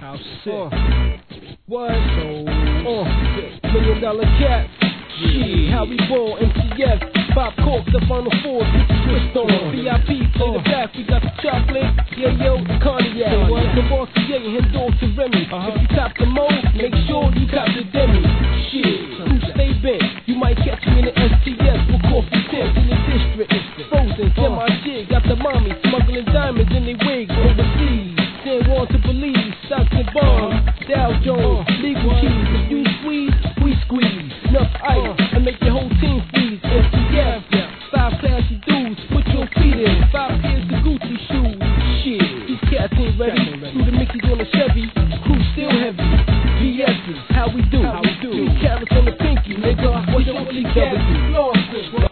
How sick. What? So sick. $1 Million Cat. Shit, how we ball, MTS, Pop Corks up on the fours, with the twist on. VIP, play the back, we got the chocolate, yeah, yo, the cognac. The Bossier, Hendor to Remy. If you cop the mode, make sure you cop the demi. Shit, who stay bent? You might catch me in the STS with coffee tents in the district. Frozen, semi-jig, got the mommy smuggling diamonds in their wigs overseas. Didn't want to believe, stocks and bonds, Dow Jones, legal keys. If you squeeze, we squeeze. Enough ice and make your whole team freeze.